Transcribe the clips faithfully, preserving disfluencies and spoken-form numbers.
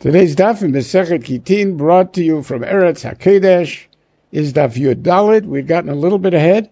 Today's daf in Masechet Kitin, brought to you from Eretz HaKodesh, is daf Yud Dalet. We've gotten a little bit ahead,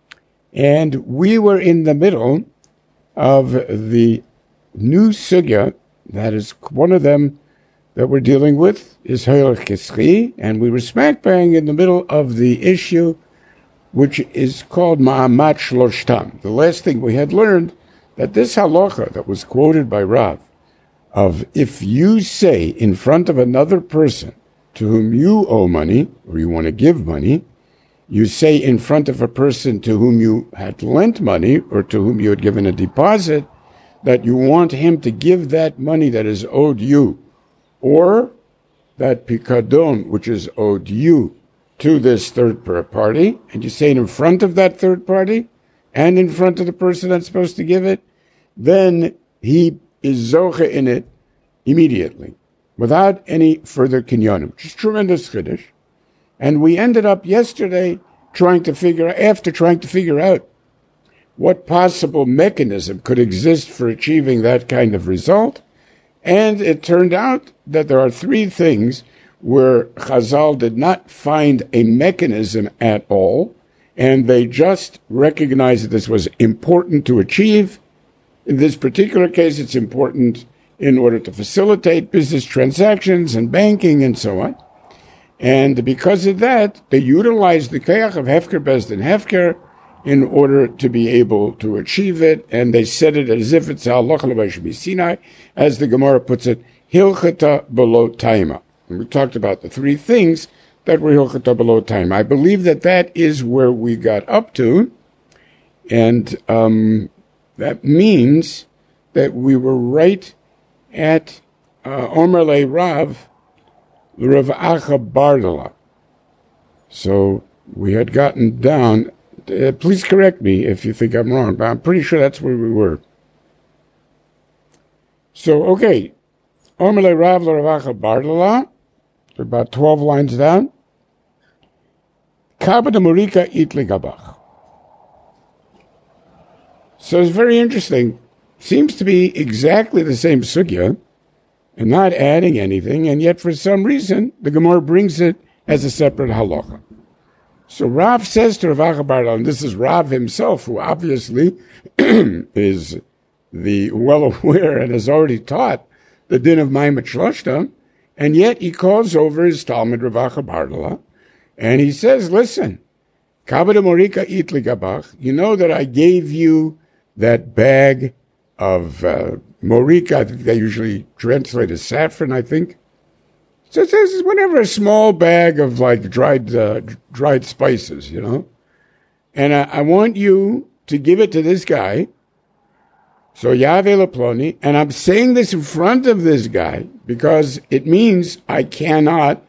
and we were in the middle of the new sugya. That is one of them that we're dealing with is Hoylech Kischi, and we were smack bang in the middle of the issue, which is called Ma'amat Shloshtam. The last thing we had learned that this halacha that was quoted by Rav, of if you say in front of another person to whom you owe money, or you want to give money, you say in front of a person to whom you had lent money, or to whom you had given a deposit, that you want him to give that money that is owed you, or that pikadon, which is owed you, to this third party, and you say it in front of that third party, and in front of the person that's supposed to give it, then he is zoche in it immediately, without any further kinyanim, which is tremendous chiddush. And we ended up yesterday trying to figure, after trying to figure out what possible mechanism could exist for achieving that kind of result. And it turned out that there are three things where Chazal did not find a mechanism at all, and they just recognized that this was important to achieve. In this particular case, it's important in order to facilitate business transactions and banking and so on. And because of that, they utilized the koyach of Hefker Bezdin Hefker in order to be able to achieve it, and they said it as if it's halacha l'Moshe Sinai, as the Gemara puts it, hilchata below taima. And we talked about the three things that were hilchata below taima. I believe that that is where we got up to, and um, that means that we were right at uh, Omer Le Rav, Rav Acha Bardala. So we had gotten down. Uh, please correct me if you think I'm wrong, but I'm pretty sure that's where we were. So, okay. Omer Le Rav, Rav Acha Bardala, about twelve lines down. Kabad Morika Itli Gabach. So it's very interesting. Seems to be exactly the same sugya, and not adding anything, and yet for some reason, the Gemara brings it as a separate halacha. So Rav says to Rav Acha Bardala, and this is Rav himself, who obviously is the well aware and has already taught the din of Ma'amat Shloshtam, and yet he calls over his Talmud Rav Acha Bardala, and he says, listen, Kabad Morika Itli Gabach, you know that I gave you that bag of uh, morika, I think they usually translate as saffron, I think. So it says whatever, a small bag of like dried uh, dried spices, you know. And I, I want you to give it to this guy. So Yahweh Leploni, and I'm saying this in front of this guy because it means I cannot,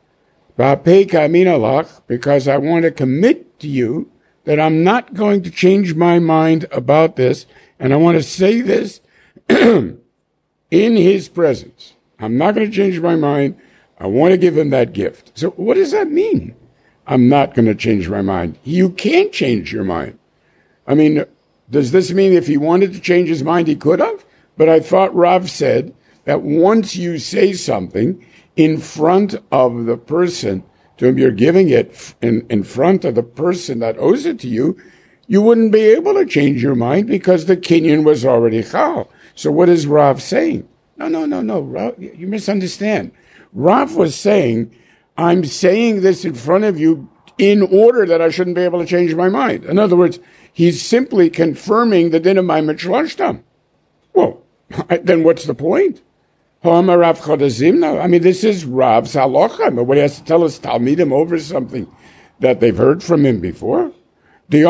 because I want to commit to you that I'm not going to change my mind about this, and I want to say this in his presence. I'm not going to change my mind. I want to give him that gift. So what does that mean? I'm not going to change my mind. You can't change your mind. I mean, does this mean if he wanted to change his mind, he could have? But I thought Rav said that once you say something in front of the person to whom you're giving it, in, in front of the person that owes it to you, you wouldn't be able to change your mind because the kinyan was already chal. So what is Rav saying? No, no, no, no, Rav, you misunderstand. Rav was saying, I'm saying this in front of you in order that I shouldn't be able to change my mind. In other words, he's simply confirming the din of Ma'amat Shloshtam. Well, then what's the point? I mean, this is Rav's halacha. Nobody has to tell us Talmidim over something that they've heard from him before. You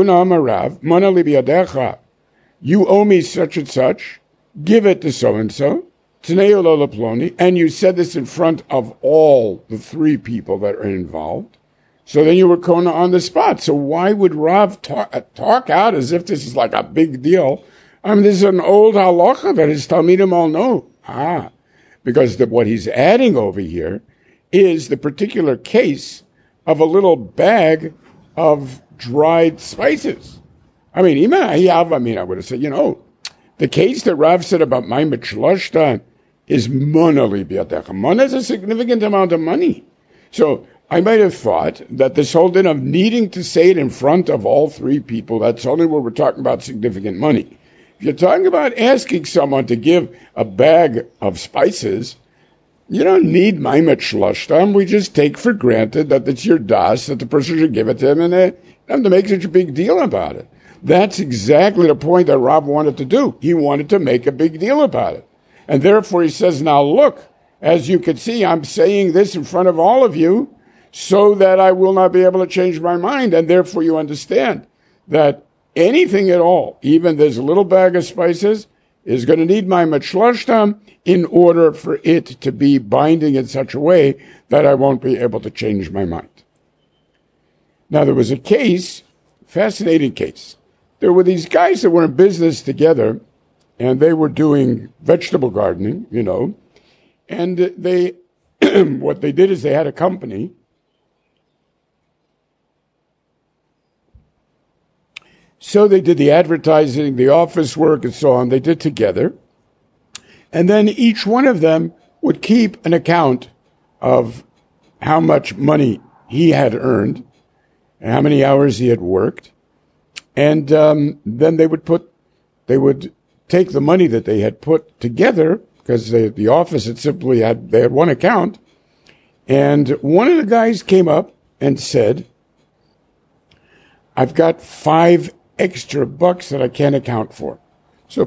owe me such and such. Give it to so-and-so. And you said this in front of all the three people that are involved. So then you were kona on the spot. So why would Rav talk, talk out as if this is like a big deal? I mean, this is an old halacha that his Talmidim all know. Ah, because the, what he's adding over here is the particular case of a little bag of dried spices. I mean, I mean, I would have said, you know, the case that Rav said about Ma'amat Shloshtam is mona li biadecha. Mona is a significant amount of money. So I might have thought that this whole din of needing to say it in front of all three people, that's only where we're talking about significant money. If you're talking about asking someone to give a bag of spices, you don't need maimet shloshtam. We just take for granted that it's your das, that the person should give it to him, and they don't have to make such a big deal about it. That's exactly the point that Rav wanted to do. He wanted to make a big deal about it. And therefore he says, now look, as you can see, I'm saying this in front of all of you so that I will not be able to change my mind. And therefore you understand that anything at all, even this little bag of spices, is going to need my matshloshtam in order for it to be binding in such a way that I won't be able to change my mind. Now there was a case, fascinating case. There were these guys that were in business together, and they were doing vegetable gardening, you know, and they, what they did is they had a company. So they did the advertising, the office work, and so on. They did together. And then each one of them would keep an account of how much money he had earned and how many hours he had worked. And um, then they would put, they would take the money that they had put together, because they, the office had simply had, they had one account. And one of the guys came up and said, I've got five extra bucks that I can't account for. So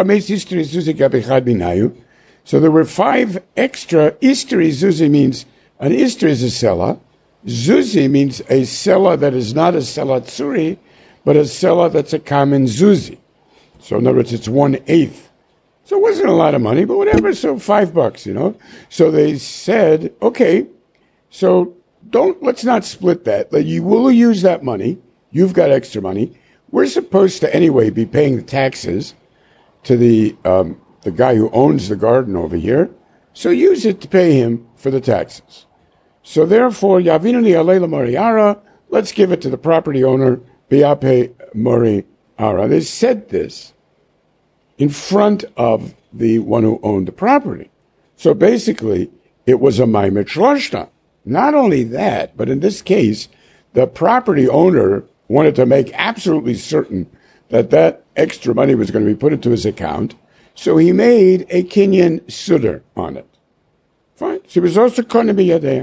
so there were five extra. Istri zuzi means, an istri is a sela. Zuzi means a sela that is not a sela tsuri, but a sela that's a common zuzi. So in other words, it's one eighth. So it wasn't a lot of money, but whatever, so five bucks, you know. So they said, okay, so don't, let's not split that. You will use that money. You've got extra money. We're supposed to anyway be paying the taxes to the um, the guy who owns the garden over here. So use it to pay him for the taxes. So therefore, Yavinu li alei l'moriara, let's give it to the property owner, biape moriara. They said this in front of the one who owned the property. So basically, it was a maimet shloshta. Not only that, but in this case, the property owner wanted to make absolutely certain that that extra money was going to be put into his account, so he made a kinyan sudar on it. Fine. So he was also going to be yadayim.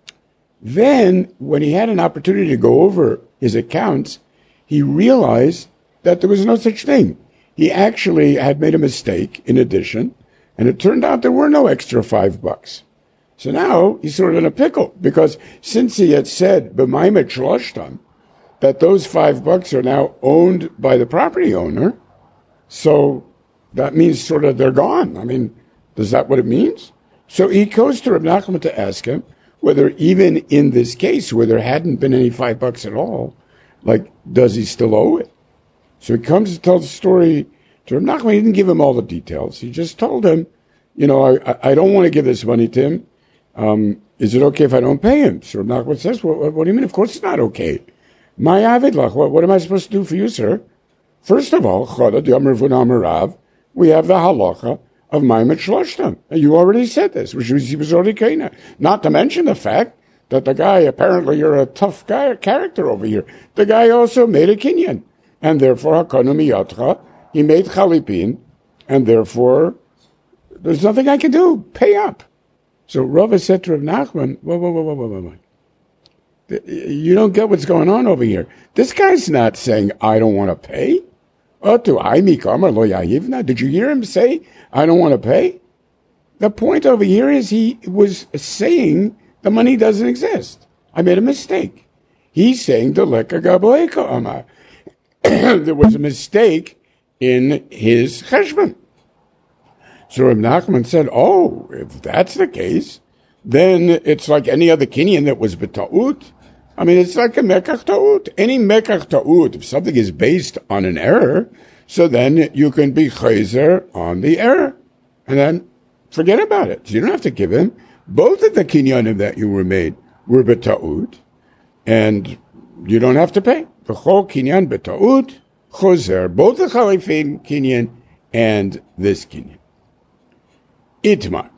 Then, when he had an opportunity to go over his accounts, he realized that there was no such thing. He actually had made a mistake in addition, and it turned out there were no extra five bucks. So now he's sort of in a pickle, because since he had said, b'maimet shloshtam, that those five bucks are now owned by the property owner, so that means sort of they're gone. I mean, is that what it means? So he goes to Reb Nachman to ask him whether even in this case where there hadn't been any five bucks at all, like, does he still owe it? So he comes to tell the story to Reb Nachman. He didn't give him all the details. He just told him, you know, I, I don't want to give this money to him. Um, is it okay if I don't pay him? So Reb Nachman says, well, what do you mean? Of course it's not okay. My avidlach, what, what am I supposed to do for you, sir? First of all, we have the halacha of maimet shloshtam. And you already said this, which was, he was already kaina. Not to mention the fact that the guy, apparently you're a tough guy, character over here. The guy also made a kinyan. And therefore, hakanu miyatcha, he made chalipin, and therefore, there's nothing I can do. Pay up. So Rava said to Rav Nachman, whoa, whoa, whoa, whoa, whoa, whoa, whoa. You don't get what's going on over here. This guy's not saying, I don't want to pay. Did you hear him say, I don't want to pay? The point over here is he was saying the money doesn't exist. I made a mistake. He's saying the leka gaboeka amar. There was a mistake in his cheshbon. So Reb Nachman said, oh, if that's the case, then it's like any other kinyan that was b'ta'ut. I mean, it's like a mekach ta'ut. Any mekach ta'ut, if something is based on an error, so then you can be chayzer on the error. And then forget about it. So you don't have to give him. Both of the kinyanim that you were made were b'ta'ut, and you don't have to pay. V'chol kinyan b'ta'ut, chozer, both the chalifin kinyan and this kinyan. Itmar.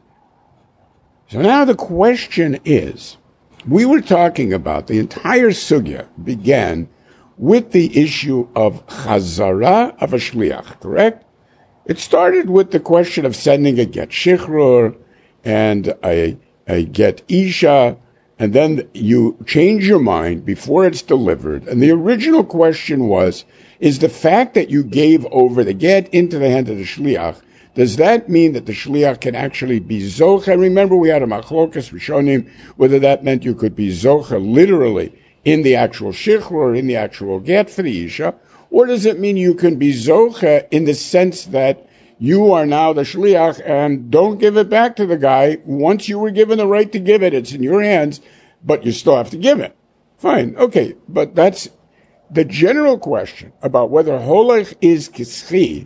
So now the question is, we were talking about, the entire sugya began with the issue of chazara of a shliach, correct? It started with the question of sending a get shichrur and a, a get isha, and then you change your mind before it's delivered. And the original question was, is the fact that you gave over the get into the hand of the shliach, does that mean that the shliach can actually be zocha? Remember, we had a machlokas rishonim whether that meant you could be zocha literally in the actual shichrur or in the actual get for the isha, or does it mean you can be zocha in the sense that you are now the shliach and don't give it back to the guy. Once you were given the right to give it, it's in your hands, but you still have to give it. Fine, okay, but that's the general question about whether holech is kischi.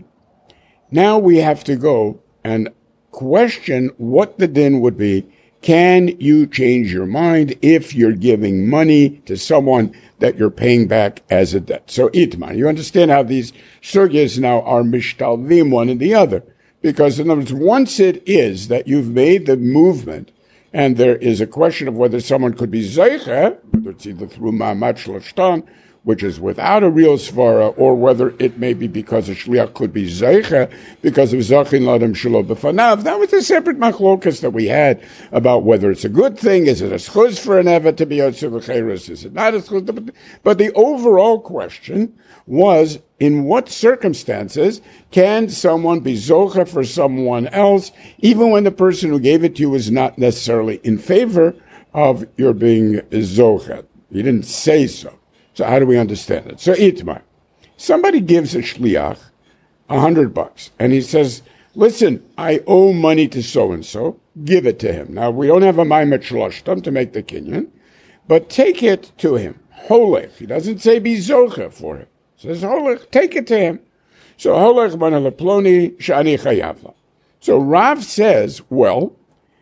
Now we have to go and question what the din would be. Can you change your mind if you're giving money to someone that you're paying back as a debt? So itman, you understand how these sugyas now are mishtalvim one and the other. Because in other words, once it is that you've made the movement and there is a question of whether someone could be zeicha, whether it's either through ma'amat shlashtan, which is without a real svara, or whether it may be because a shliach could be zeicha, because of zachin ladam shelo b'fanav. That was a separate machlokas that we had about whether it's a good thing, is it a schuz for an evet to be yotze v'cheres, is it not a schuz? But the overall question was, in what circumstances can someone be zocha for someone else, even when the person who gave it to you is not necessarily in favor of your being zocha? He didn't say so. So how do we understand it? So itmar, somebody gives a shliach a hundred bucks, and he says, "Listen, I owe money to so and so. Give it to him." Now we don't have a maimet shloshtam to make the kinyan, but take it to him. Holech. He doesn't say be zocha for him. He says holech. Take it to him. So holech bana leploni shani chayavla. So Rav says, well,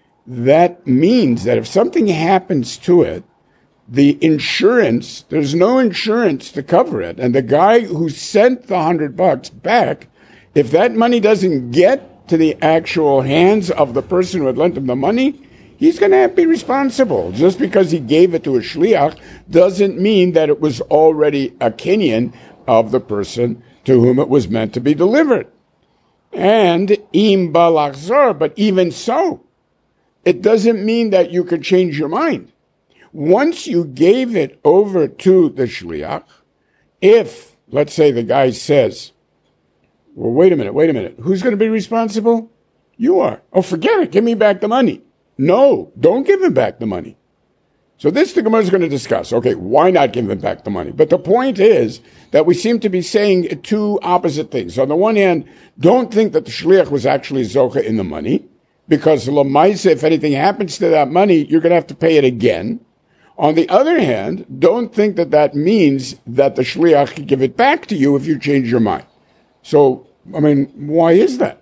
that means that if something happens to it, the insurance, there's no insurance to cover it. And the guy who sent the hundred bucks back, if that money doesn't get to the actual hands of the person who had lent him the money, he's going to have to be responsible. Just because he gave it to a shliach doesn't mean that it was already a kinyan of the person to whom it was meant to be delivered. And im balachzor, but even so, it doesn't mean that you could change your mind. Once you gave it over to the shliach, if, let's say the guy says, well, wait a minute, wait a minute, who's going to be responsible? You are. Oh, forget it, give me back the money. No, don't give him back the money. So this the Gemara is going to discuss. Okay, why not give him back the money? But the point is that we seem to be saying two opposite things. On the one hand, don't think that the shliach was actually zocha in the money, because l'maisa, if anything happens to that money, you're going to have to pay it again. On the other hand, don't think that that means that the shliach can give it back to you if you change your mind. So, I mean, why is that?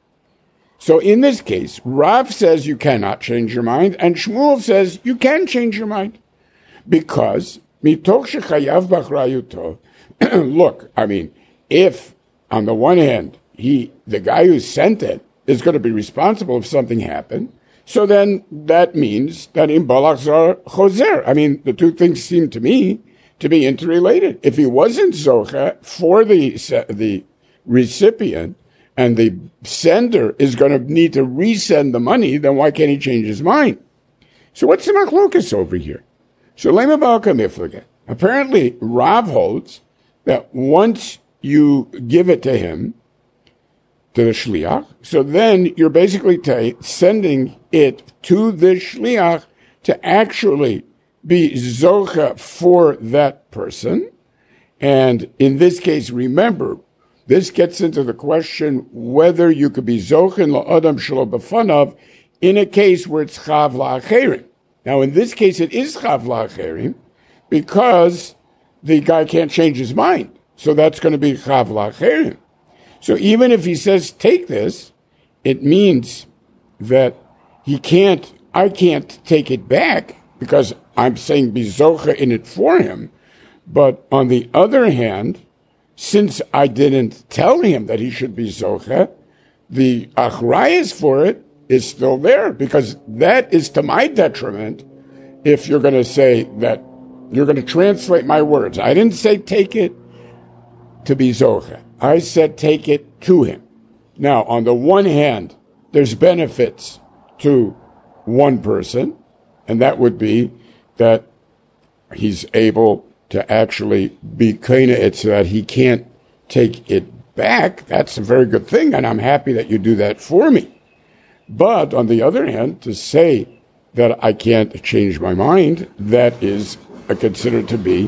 So in this case, Rav says you cannot change your mind, and Shmuel says you can change your mind. Because, mitoch shechayav b'achrayuto, look, I mean, if, on the one hand, he, the guy who sent it is going to be responsible if something happened, so then that means that in balachzar choser. I mean, the two things seem to me to be interrelated. If he wasn't zocha for the the recipient and the sender is going to need to resend the money, then why can't he change his mind? So what's the machlokas over here? So lema balka miflaga. Apparently, Rav holds that once you give it to him, to the shliach, so then you're basically t- sending it to the shliach to actually be zocha for that person. And in this case, remember, this gets into the question whether you could be zochin la'adam shelo b'fanav in a case where it's chav la'acherim. Now, in this case, it is chav la'acherim because the guy can't change his mind. So that's going to be chav la'acherim. So even if he says, take this, it means that he can't, I can't take it back because I'm saying be zocha in it for him. But on the other hand, since I didn't tell him that he should be zocha, the achrayas for it is still there, because that is to my detriment if you're going to say that you're going to translate my words. I didn't say take it to be Zoche. I said take it to him. Now, on the one hand, there's benefits to one person, and that would be that he's able to actually be kind of it so that he can't take it back. That's a very good thing, and I'm happy that you do that for me. But on the other hand, to say that I can't change my mind, that is considered to be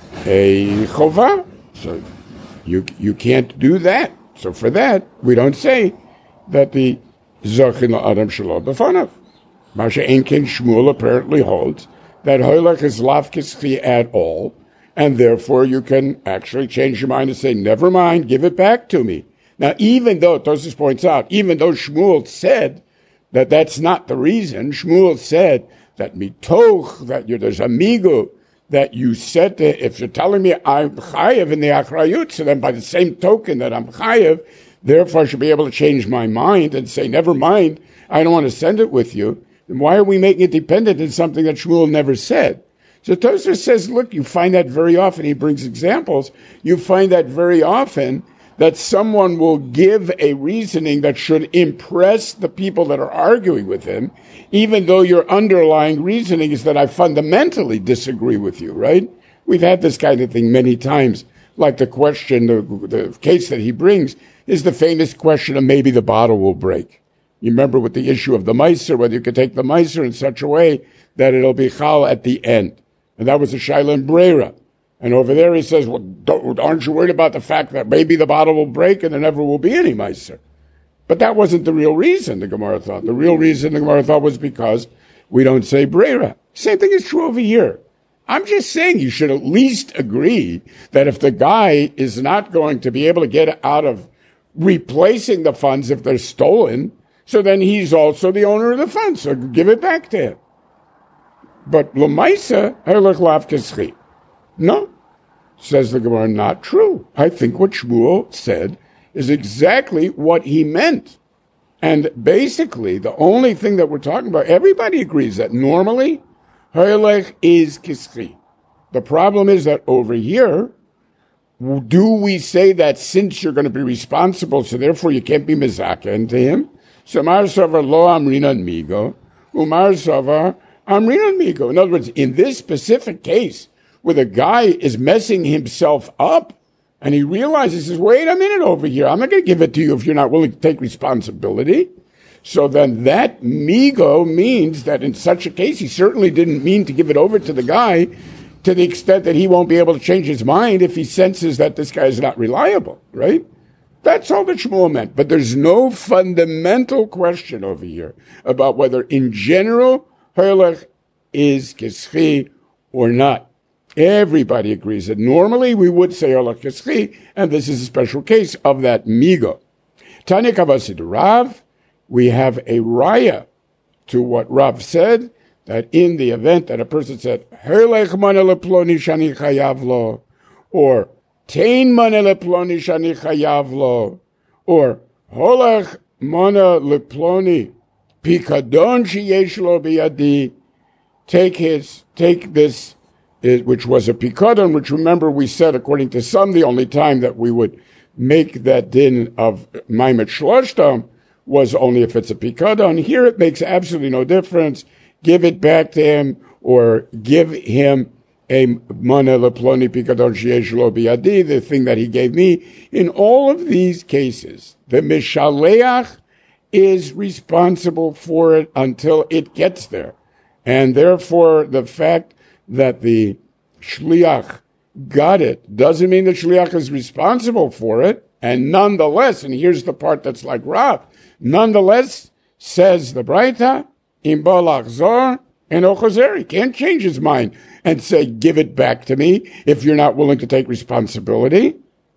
a chovah. So you you can't do that. So for that, we don't say that the Zachin La'adam Shelo B'fanav. Masha Enkin Shmuel apparently holds that Hoylech is lafkischi at all, and therefore you can actually change your mind and say, never mind, give it back to me. Now, even though, Tosfos points out, even though Shmuel said that that's not the reason, Shmuel said that mitoch, that you're, there's a migu, that you said that if you're telling me I'm chayev in the achrayut, so then by the same token that I'm chayev, therefore I should be able to change my mind and say, never mind, I don't want to send it with you. Then why are we making it dependent on something that Shmuel never said? So Tosfos says, look, you find that very often. He brings examples. You find that very often that someone will give a reasoning that should impress the people that are arguing with him, even though your underlying reasoning is that I fundamentally disagree with you, right? We've had this kind of thing many times. Like the question, the, the case that he brings is the famous question of maybe the bottle will break. You remember with the issue of the meiser, whether you could take the meiser in such a way that it'll be chal at the end. And that was a shaila in Breira. And over there he says, well, don't, aren't you worried about the fact that maybe the bottle will break and there never will be any meiser? But that wasn't the real reason, the Gemara thought. The real reason the Gemara thought was because we don't say Breira. Same thing is true over here. I'm just saying you should at least agree that if the guy is not going to be able to get out of replacing the funds if they're stolen, so then he's also the owner of the funds, so give it back to him. But l'maisa, herlech lav keschi. No, says the Gemara, not true. I think what Shmuel said is exactly what he meant. And basically, the only thing that we're talking about, everybody agrees that normally, herlech is keschi. The problem is that over here, do we say that since you're going to be responsible, so therefore you can't be mezaken to him? So Mar Savar lo amrinan migo, umar Savar amrinan migo. In other words, in this specific case, where the guy is messing himself up, and he realizes, says, wait a minute over here, I'm not going to give it to you if you're not willing to take responsibility. So then that migo means that in such a case, he certainly didn't mean to give it over to the guy to the extent that he won't be able to change his mind if he senses that this guy is not reliable, right? That's all that Shmuel meant. But there's no fundamental question over here about whether in general herlech is keschi or not. Everybody agrees that normally we would say herlech keschi, and this is a special case of that migo. Tanya Kavasid Rav, we have a raya to what Rav said, that in the event that a person said, herlech mana leploni shani chayav lo, or Tein mana leploni shani chayav lo, or holach mana leploni pikadon sheyesh lo biyadi. Take his, take this, which was a pikadon, which remember we said, according to some, the only time that we would make that din of maimet shloshtam was only if it's a pikadon. Here it makes absolutely no difference. Give it back to him, or give him a mana leploni pikadon sheyesh lo biyadi, the thing that he gave me. In all of these cases, the mishaleach is responsible for it until it gets there. And therefore, the fact that the shliach got it doesn't mean the shliach is responsible for it. And nonetheless, and here's the part that's like Rav, nonetheless, says the Braita, im balach zor, and Ochozeri can't change his mind and say, give it back to me if you're not willing to take responsibility.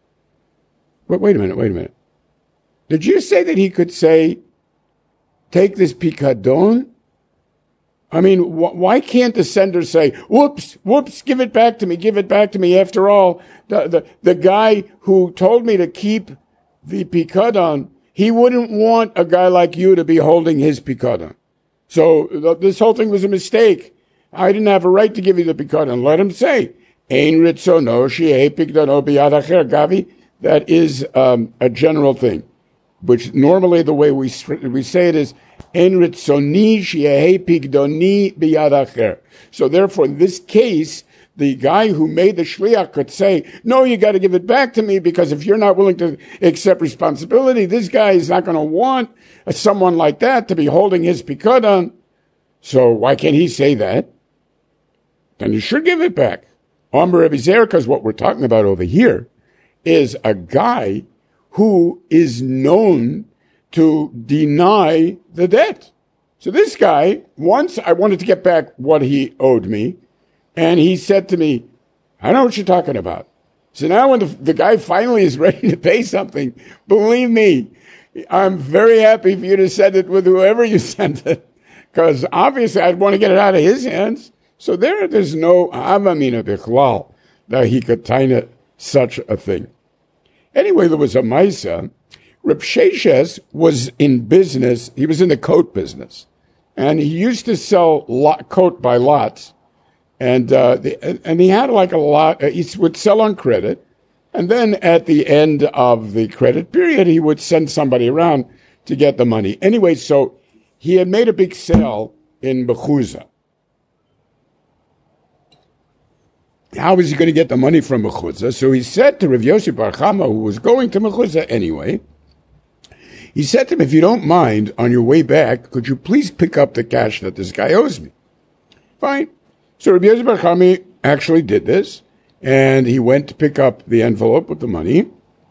But wait a minute, wait a minute. Did you say that he could say, take this pikadon? I mean, wh- why can't the sender say, whoops, whoops, give it back to me, give it back to me. After all, the, the, the guy who told me to keep the pikadon he wouldn't want a guy like you to be holding his pikadon. So th- this whole thing was a mistake. I didn't have a right to give you the pikadon. Let him say, Ein ritzono she'eh pikdono biyad acher gavi. That is um, a general thing, which normally the way we we say it is, Ein ritzoni she'eh pikdoni biyad acher. So therefore, in this case, the guy who made the shliach could say, no, you got to give it back to me, because if you're not willing to accept responsibility, this guy is not going to want someone like that to be holding his pikadon. So why can't he say that? Then you should give it back. Amar Rebbe Zer, because what we're talking about over here is a guy who is known to deny the debt. So this guy, once I wanted to get back what he owed me, and he said to me, I know what you're talking about. So now when the, the guy finally is ready to pay something, believe me, I'm very happy for you to send it with whoever you sent it, because obviously I'd want to get it out of his hands. So there, there's no avamina bichlal that he could taina such a thing. Anyway, there was a maisa. Reb Sheshes was in business. He was in the coat business, and he used to sell lot, coat by lots. And uh, the, and he had like a lot. Uh, he would sell on credit, and then at the end of the credit period, he would send somebody around to get the money. Anyway, so he had made a big sale in Mechuzah. How was he going to get the money from Mechuzah? So he said to Rav Yossi Bar Chama, who was going to Mechuzah anyway, he said to him, if you don't mind, on your way back, could you please pick up the cash that this guy owes me? Fine. So Rav Yossi Bar Chama actually did this, and he went to pick up the envelope with the money,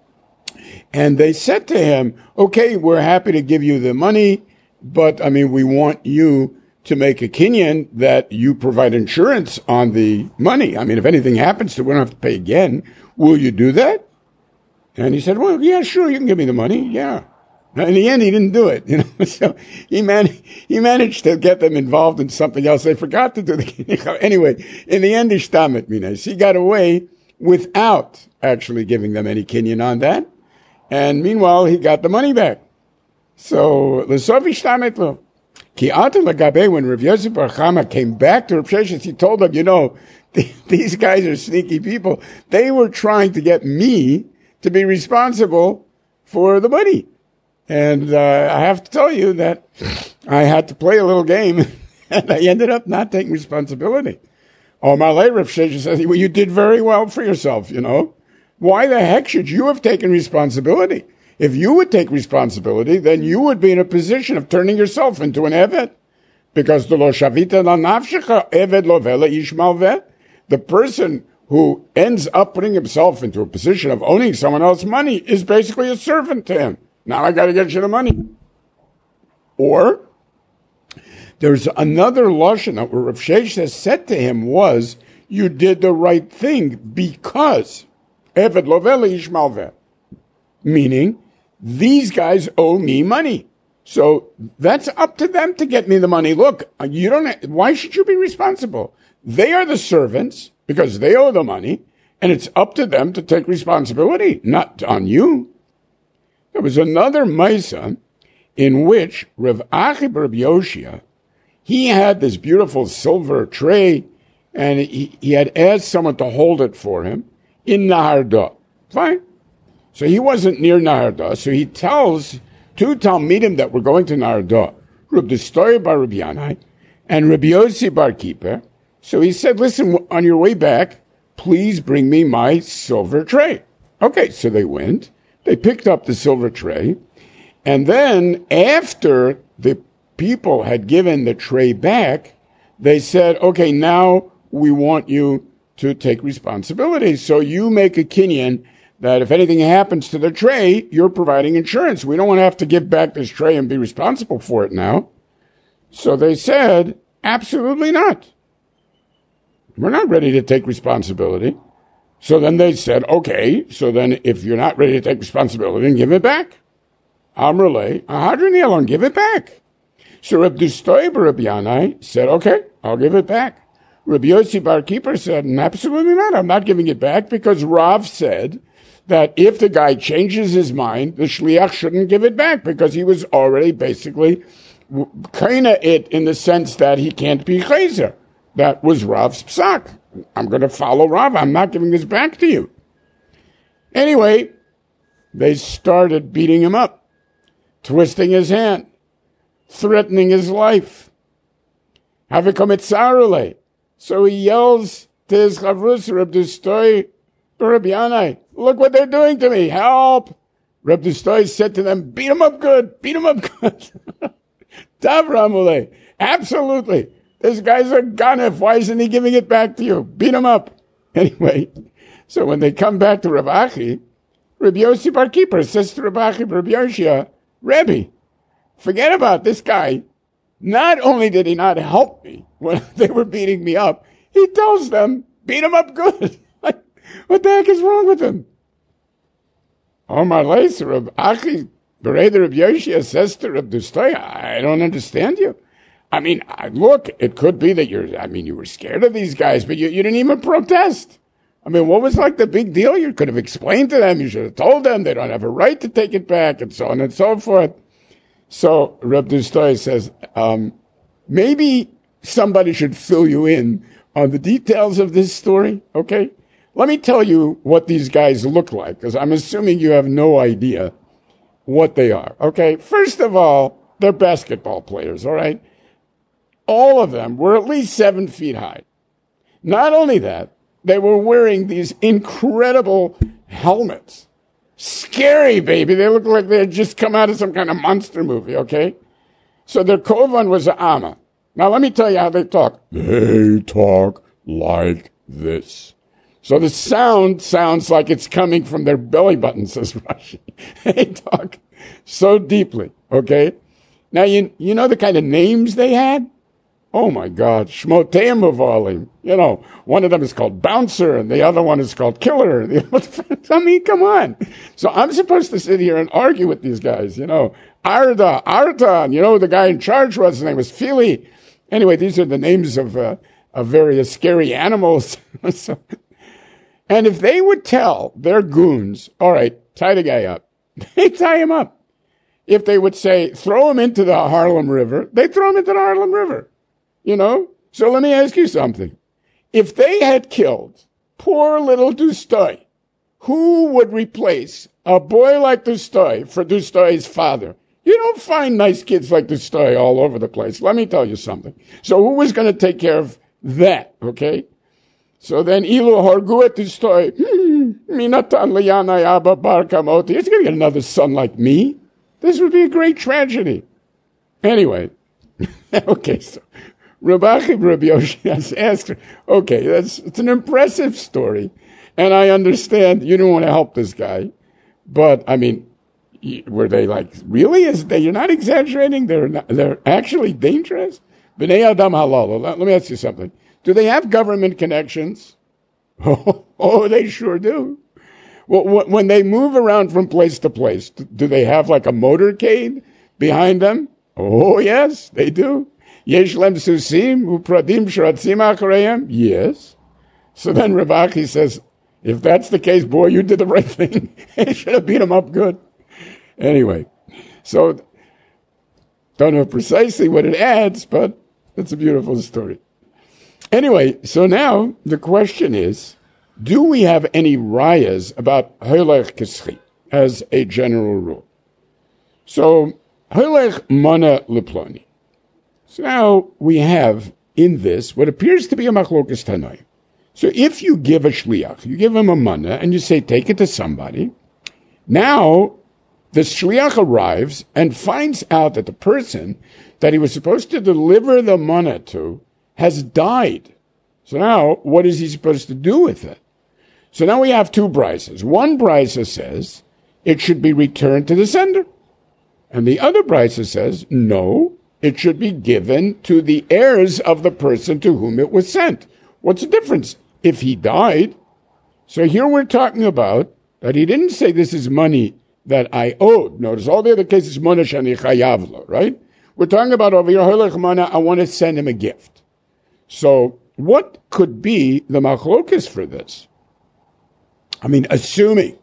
and they said to him, okay, we're happy to give you the money, but, I mean, we want you to make a kinyan that you provide insurance on the money. I mean, if anything happens to it, we don't have to pay again. Will you do that? And he said, well, yeah, sure, you can give me the money. Yeah. Now, in the end, he didn't do it, you know. So he man he managed to get them involved in something else. They forgot to do the kinyan. Anyway, in the end, ishtamet minas. He got away without actually giving them any kinyan on that. And meanwhile, he got the money back. So l'sof ishtamet lo. Ki ata lagabe, when Rav Yossi Bar Chama came back to Rav Sheshes, he told them, you know, these guys are sneaky people. They were trying to get me to be responsible for the money. And uh, I have to tell you that I had to play a little game, and I ended up not taking responsibility. Oh, Malay Rav Sheshes says, well, you did very well for yourself, you know. Why the heck should you have taken responsibility? If you would take responsibility, then you would be in a position of turning yourself into an eved. Because the lo shavita la nafshecha eved lo vela ish malveh. The person who ends up putting himself into a position of owning someone else's money is basically a servant to him. Now I got to get you the money. Or there's another lashon that Rav Sheshes said to him was, you did the right thing because eved lo vela ish malveh. Meaning, these guys owe me money. So that's up to them to get me the money. Look, you don't have, why should you be responsible? They are the servants because they owe the money, and it's up to them to take responsibility, not on you. There was another Maisa in which Rav Achi bar Rabbi Yoshia, he had this beautiful silver tray, and he, he had asked someone to hold it for him in Naharda. Fine. So he wasn't near Naharda, so he tells two Talmidim that were going to Naharda, Rabbi Destoyer bar Rabbi Yanai and Rabbi Yossi bar Kippur. So he said, listen, on your way back, please bring me my silver tray. Okay, so they went, they picked up the silver tray, and then after the people had given the tray back, they said, okay, now we want you to take responsibility. So you make a kinyan that if anything happens to the tray, you're providing insurance. We don't want to have to give back this tray and be responsible for it now. So they said, absolutely not. We're not ready to take responsibility. So then they said, okay, so then if you're not ready to take responsibility, then give it back. Amrele, Ahadrin Yelon, give it back. So Rabbi Destoyer bar Rabbi Yanai said, okay, I'll give it back. Rabbi Yossi bar Kippur said, absolutely not. I'm not giving it back because Rav said that if the guy changes his mind, the shliach shouldn't give it back because he was already basically kinda it in the sense that he can't be chayzer. That was Rav's psak. I'm going to follow Rav. I'm not giving this back to you. Anyway, they started beating him up, twisting his hand, threatening his life. Havikomitzarule. So he yells to his chavrus, Reb Dustoy, Reb Yanai, look what they're doing to me. Help. Reb Dustoy said to them, beat him up good. Beat him up good. Davramule. Absolutely. This guy's a ganef. Why isn't he giving it back to you? Beat him up. Anyway, so when they come back to Reb Achi, Reb Yossi Bar Kippur says to Reb Achi, Reb Yoshia, Rebbe, forget about this guy. Not only did he not help me when they were beating me up, he tells them, beat him up good. What the heck is wrong with him? Omar Leis, Reb Achi, Bereder Reb Yoshia says to Reb Dustoy, I don't understand you. I mean, look, it could be that you're, I mean, you were scared of these guys, but you, you didn't even protest. I mean, what was like the big deal? You could have explained to them. You should have told them they don't have a right to take it back and so on and so forth. So Reb Dustoy says, um, maybe somebody should fill you in on the details of this story, okay? Let me tell you what these guys look like, because I'm assuming you have no idea what they are, okay? First of all, they're basketball players, all right? All of them were at least seven feet high. Not only that, they were wearing these incredible helmets. Scary, baby. They look like they had just come out of some kind of monster movie, okay? So their kovan was a ama. Now let me tell you how they talk. They talk like this. So the sound sounds like it's coming from their belly button, says Rashi. They talk so deeply, okay? Now, you, you know the kind of names they had? Oh my God, Shmoteim Mavalim. You know, one of them is called Bouncer and the other one is called Killer. I mean, come on. So I'm supposed to sit here and argue with these guys, you know. Arda, Arta, you know who the guy in charge was? His name was Philly. Anyway, these are the names of, uh, of various scary animals. So, and if they would tell their goons, all right, tie the guy up, they tie him up. If they would say, throw him into the Harlem River, they throw him into the Harlem River. You know? So let me ask you something. If they had killed poor little Dustoy, who would replace a boy like Dustoy for Dustoy's father? You don't find nice kids like Dustoy all over the place. Let me tell you something. So who was going to take care of that? Okay? So then Ilu Horgu et Dustoy, Minatan Liana Abba Bar Kamoti. He's going to get another son like me. This would be a great tragedy. Anyway. Okay, so Rabbi Rabbi Yoshi has asked her, okay, that's, it's an impressive story. And I understand you don't want to help this guy. But, I mean, were they like, really? Is they, you're not exaggerating? They're not, they're actually dangerous? B'nai Adam halal. Let me ask you something. Do they have government connections? Oh, oh they sure do. Well, when they move around from place to place, do they have like a motorcade behind them? Oh, yes, they do. Yesh lem susim upradim shratzim acharayim? Yes. So then Rav Achi says, if that's the case, boy, you did the right thing. You should have beat him up good. Anyway, so don't know precisely what it adds, but it's a beautiful story. Anyway, so now the question is, do we have any rayas about Holech Keschi as a general rule? So, Holech Mana Leploni. So now we have in this what appears to be a machlokas tanoi. So if you give a shliach, you give him a mana, and you say, take it to somebody, now the shliach arrives and finds out that the person that he was supposed to deliver the mana to has died. So now, what is he supposed to do with it? So now we have two brises. One brisa says it should be returned to the sender. And the other brisa says, no, it should be given to the heirs of the person to whom it was sent. What's the difference? If he died. So here we're talking about that he didn't say this is money that I owed. Notice all the other cases, money shani chayavlo, right? We're talking about over here, holech mana, I want to send him a gift. So what could be the machlokas for this? I mean, assuming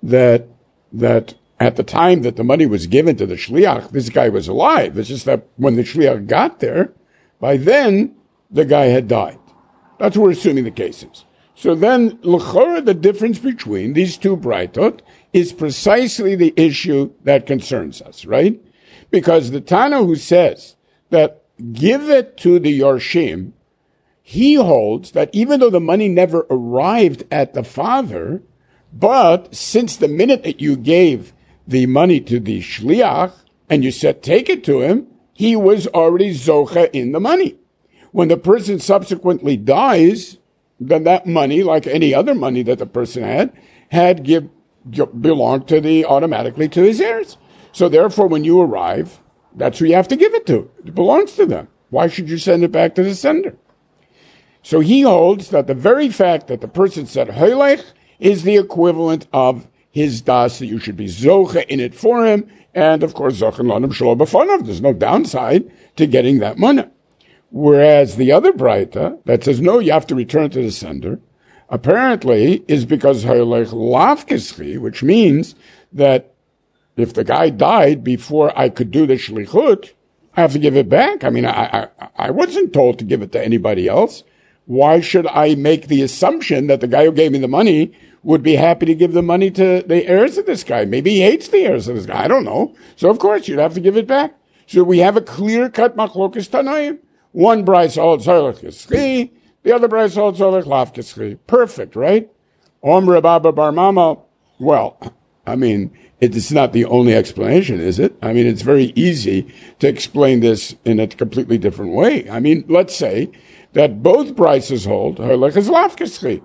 that that at the time that the money was given to the shliach, this guy was alive. It's just that when the shliach got there, by then the guy had died. That's what we're assuming the case is. So then, l'chora, the difference between these two braitot is precisely the issue that concerns us, right? Because the Tana who says that give it to the Yorshim, he holds that even though the money never arrived at the father, but since the minute that you gave the money to the shliach and you said take it to him, he was already zocha in the money. When the person subsequently dies, then that money, like any other money that the person had, had give, belonged to the automatically to his heirs. So therefore, when you arrive, that's who you have to give it to. It belongs to them. Why should you send it back to the sender? So he holds that the very fact that the person said hoylech is the equivalent of his das, that you should be zocha in it for him, and of course zocha lonim shelo b'fanav. There's no downside to getting that money. Whereas the other braita that says, no, you have to return to the sender, apparently is because hoylech lav kischi, which means that if the guy died before I could do the shlichut, I have to give it back. I mean, I, I, I wasn't told to give it to anybody else. Why should I make the assumption that the guy who gave me the money would be happy to give the money to the heirs of this guy? Maybe he hates the heirs of this guy. I don't know. So of course you'd have to give it back. So we have a clear-cut machlokas tanaim. One brayso holds hoylech kischi, the other brayso holds hoylech lav kischi. Perfect, right? Om Rabba Bar Mama. Well, I mean, it's not the only explanation, is it? I mean, it's very easy to explain this in a completely different way. I mean, let's say that both braysos hold hoylech is lav kischi.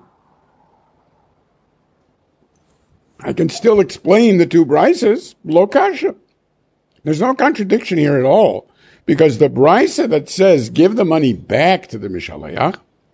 I can still explain the two braysos, lo kasha. There's no contradiction here at all. Because the brisa that says give the money back to the mishalayach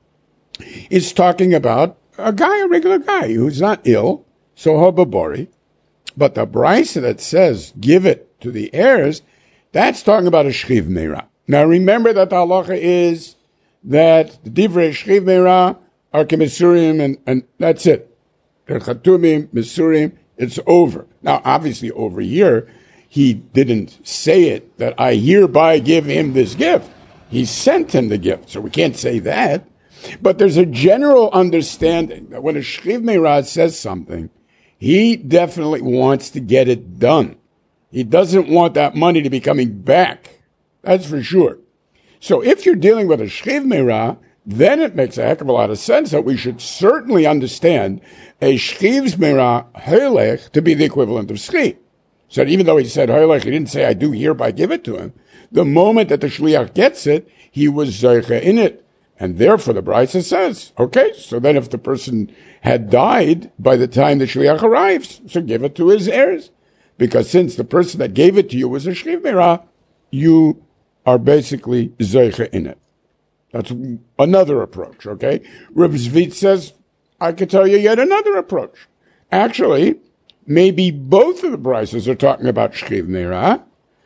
is talking about a guy, a regular guy who's not ill, so hababori. But the brisa that says give it to the heirs, that's talking about a shchiv meira. Now remember that the halacha is that the divrei shchiv meira are kemisurim, and, and that's it. They're chatumim, misurim, it's over. Now obviously over here, he didn't say it, that I hereby give him this gift. He sent him the gift, so we can't say that. But there's a general understanding that when a shchiv meirah says something, he definitely wants to get it done. He doesn't want that money to be coming back. That's for sure. So if you're dealing with a shchiv meirah, then it makes a heck of a lot of sense that we should certainly understand a shchiv meirah hoylech to be the equivalent of shchiv. So even though he said hoylech, he didn't say I do hereby give it to him. The moment that the shliach gets it, he was zeicha in it. And therefore the brisa says, okay, so then if the person had died by the time the shliach arrives, so give it to his heirs. Because since the person that gave it to you was a shchiv meirah, you are basically zeicha in it. That's another approach, okay? Reb Zvit says, I could tell you yet another approach. Actually, maybe both of the brises are talking about shchiv meirah,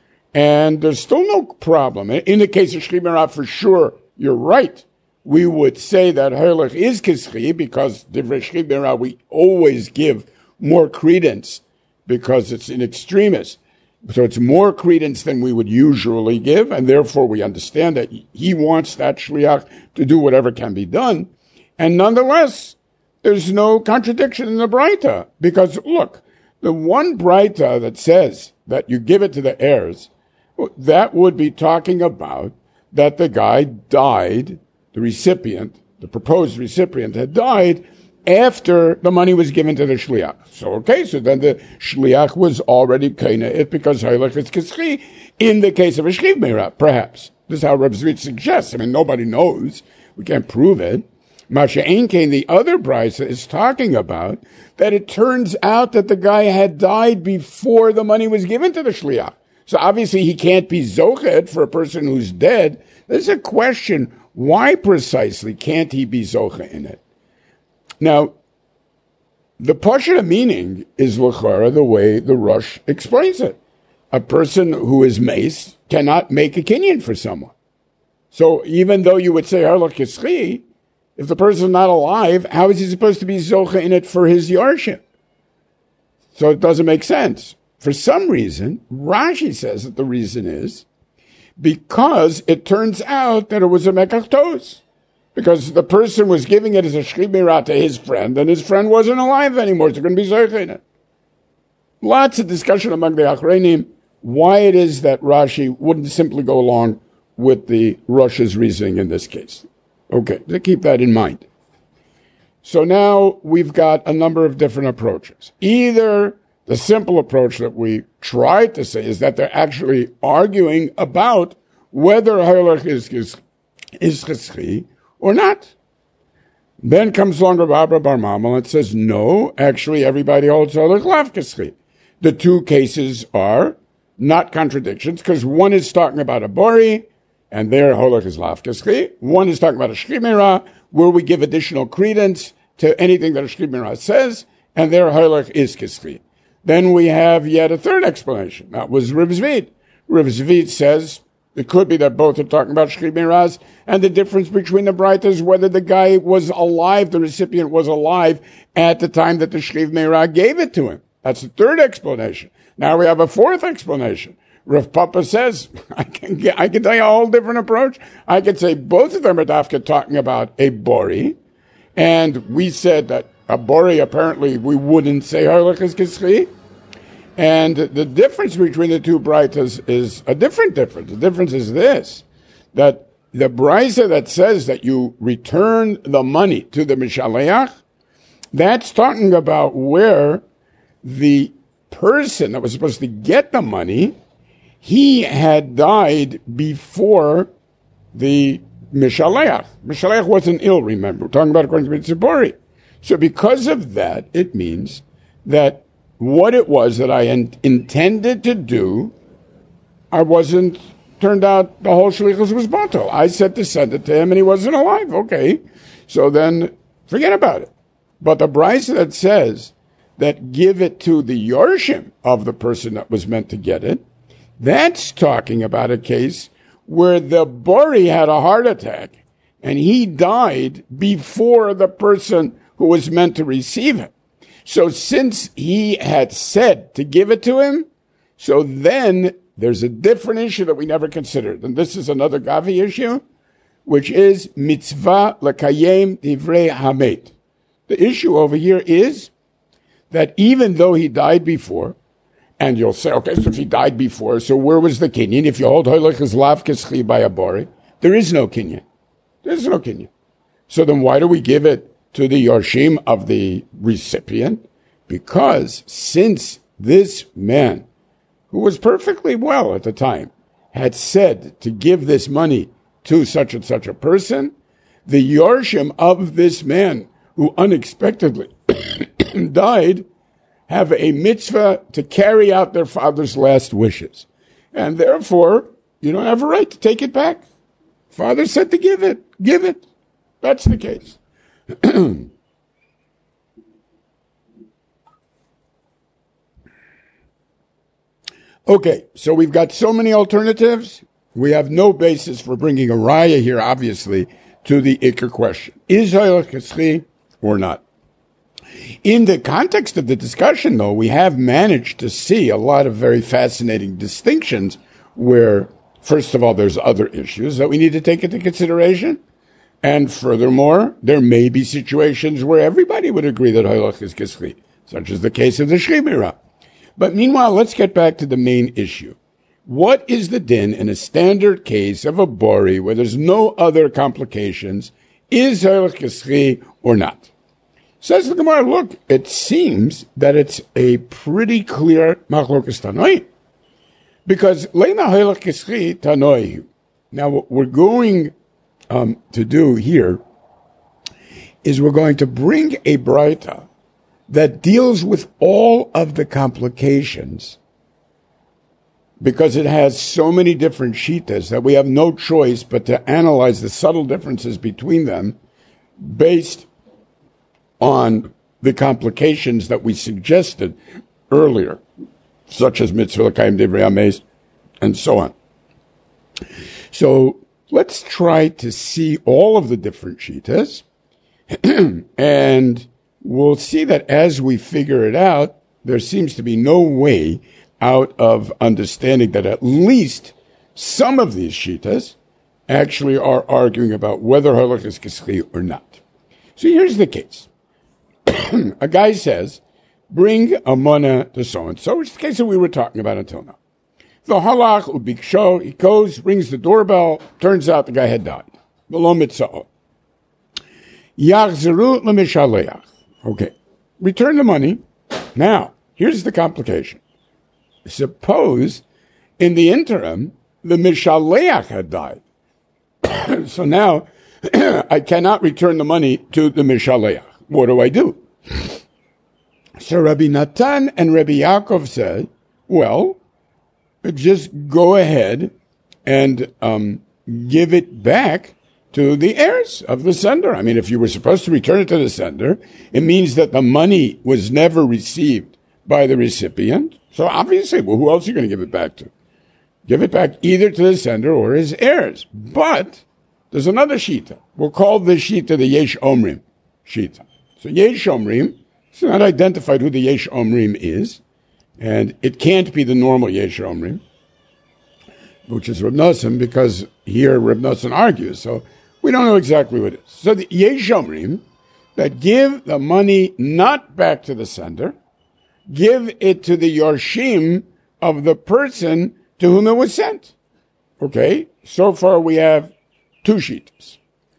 and there's still no problem. In the case of shchiv meirah, for sure, you're right. We would say that hoylech is kischi, because divrei shchiv meirah we always give more credence because it's in extremis. So it's more credence than we would usually give, and therefore we understand that he wants that shliach to do whatever can be done. And nonetheless, there's no contradiction in the braita, because look, the one braita that says that you give it to the heirs, that would be talking about that the guy died, the recipient, the proposed recipient had died after the money was given to the shliach. So, okay, so then the shliach was already kaina it because hoylech is kischi in the case of a shchiv meirah, perhaps. This is how Reb Zvit suggests. I mean, nobody knows. We can't prove it. Masha Einkein, the other brisa, is talking about that it turns out that the guy had died before the money was given to the shliach. So obviously he can't be zochet for a person who's dead. There's a question, why precisely can't he be zochet in it? Now, the pashut meaning is l'chara the way the Rosh explains it. A person who is mace cannot make a kinyan for someone. So even though you would say hoylech kischi, if the person is not alive, how is he supposed to be zocha in it for his yarship? So it doesn't make sense. For some reason, Rashi says that the reason is because it turns out that it was a mekach tos. Because the person was giving it as a shchit meirah to his friend, and his friend wasn't alive anymore, so they're going to be zoich in it. Lots of discussion among the achreinim why it is that Rashi wouldn't simply go along with the Rosh's reasoning in this case. Okay, so keep that in mind. So now we've got a number of different approaches. Either the simple approach that we tried to say is that they're actually arguing about whether Haylach is, is, is cheschi or not. Then comes along Rav Abba bar Mamal and says, no, actually everybody holds Haylach lav cheschi. The two cases are not contradictions, because one is talking about a bori, and there Haylach is lav cheschi. One is talking about a shchit meirah, where we give additional credence to anything that a shchit meirah says, and there Haylach is cheschi. Then we have yet a third explanation. That was Rav Zvid. Rav Zvid says it could be that both are talking about shchit meirahs, and the difference between the brayta is whether the guy was alive, the recipient was alive at the time that the shchit meirah gave it to him. That's the third explanation. Now we have a fourth explanation. Rav Papa says, I can get, I can tell you a whole different approach. I could say both of them are dafka talking about a bori, and we said that a bori, apparently we wouldn't say Haylach is cheschi. And the difference between the two braytas is a different difference. The difference is this, that the brayta that says that you return the money to the mishaleach, that's talking about where the person that was supposed to get the money, he had died before the mishaleach. Mishaleach wasn't ill, remember. We're talking about according to Mitzvah. So because of that, it means that what it was that I in- intended to do, I wasn't, turned out the whole shlichus was batal. I said to send it to him and he wasn't alive. Okay. So then forget about it. But the brayta that says that give it to the yorshim of the person that was meant to get it, that's talking about a case where the bori had a heart attack and he died before the person who was meant to receive it. So since he had said to give it to him, so then there's a different issue that we never considered. And this is another Gavi issue, which is mitzvah l'kayem divrei hamet. The issue over here is that even though he died before, and you'll say, okay, so if he died before, so where was the kinyan? If you hold Haylach is lav cheschi by a bori, there is no kinyan. There is no kinyan. So then why do we give it to the yorshim of the recipient? Because since this man, who was perfectly well at the time, had said to give this money to such and such a person, the yorshim of this man who unexpectedly died have a mitzvah to carry out their father's last wishes. And therefore, you don't have a right to take it back. Father said to give it. Give it. That's the case. Okay, so we've got so many alternatives. We have no basis for bringing a raya here, obviously, to the ikar question. Is Haylach cheschi or not? In the context of the discussion, though, we have managed to see a lot of very fascinating distinctions where, first of all, there's other issues that we need to take into consideration. And furthermore, there may be situations where everybody would agree that Haylach is cheschi, such as the case of the shchit meirah. But meanwhile, let's get back to the main issue. What is the din in a standard case of a bori where there's no other complications? Is Haylach cheschi or not? Says the Gemara, look, it seems that it's a pretty clear machlokas tanoi. Because leina Haylach cheschi tanoi. Now, what we're going um, to do here is we're going to bring a brayta that deals with all of the complications because it has so many different shitas that we have no choice but to analyze the subtle differences between them based on the complications that we suggested earlier, such as mitzvah l'kayim divrei hamet and so on. So let's try to see all of the different shitas, and we'll see that as we figure it out, there seems to be no way out of understanding that at least some of these shitas actually are arguing about whether halach is kischli or not. So here's the case. A guy says, bring a mana to so-and-so, which is the case that we were talking about until now. The halach ubiksho, he goes, rings the doorbell, turns out the guy had died. V'lo mitza'o. Yachzeru l'mishaleach. Okay. Return the money. Now, here's the complication. Suppose, in the interim, the mishaleach had died. So now, I cannot return the money to the mishaleach. What do I do? So Rabbi Natan and Rabbi Yaakov said, well, just go ahead and um, give it back to the heirs of the sender. I mean, if you were supposed to return it to the sender, it means that the money was never received by the recipient. So obviously, well, who else are you going to give it back to? Give it back either to the sender or his heirs. But there's another shita. We'll call this shita the Yesh Omrim shita. So Yesh Omrim, it's not identified who the Yesh Omrim is, and it can't be the normal Yesh Omrim, which is Reb Nosson, because here Reb Nosson argues. So we don't know exactly what it is. So the Yesh Omrim that give the money not back to the sender, give it to the Yorshim of the person to whom it was sent. Okay, so far we have two shitas.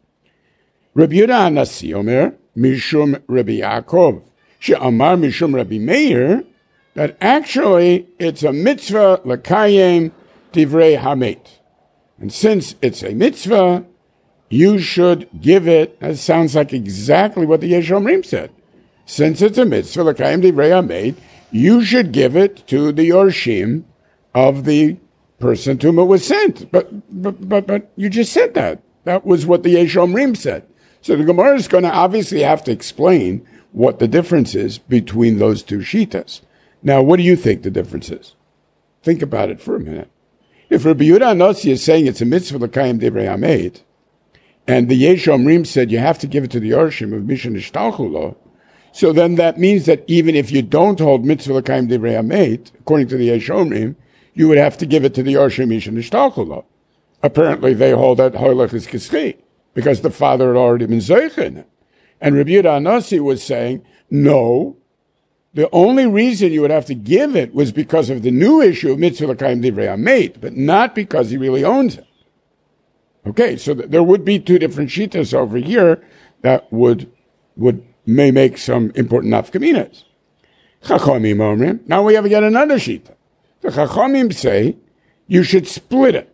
Rabbi Yehuda Hanassi Omer, Mishum Rabbi Yaakov, She'amar Mishum Rabbi Meir, that actually it's a mitzvah l'kayem divrei hamet. And since it's a mitzvah, you should give it. That sounds like exactly what the Yesh Omrim said. Since it's a mitzvah l'kayem divrei hamet, you should give it to the Yorshim of the person to whom it was sent. But, but, but, but you just said that. That was what the Yesh Omrim said. So the Gemara is going to obviously have to explain what the difference is between those two shitas. Now, what do you think the difference is? Think about it for a minute. If Rabbi Yehuda Hanassi is saying it's a mitzvah l'kayim divrei hamet, and the Yesh Omrim said you have to give it to the Yorshim of Mishan Ishtalchu lo, so then that means that even if you don't hold mitzvah l'kayim divrei hamet, according to the Yesh Omrim, you would have to give it to the Yorshim Mishan Ishtalchu lo. Apparently they hold that halach is kischli, because the father had already been zeichen. And Rabbi Yehuda Hanassi was saying, no, the only reason you would have to give it was because of the new issue of mitzvah l'kayim divrei hamet, but not because he really owns it. Okay, so th- there would be two different shitas over here that would would may make some important nafkaminas. Chachamim omrim. Now we have yet another shita. The Chachamim say you should split it.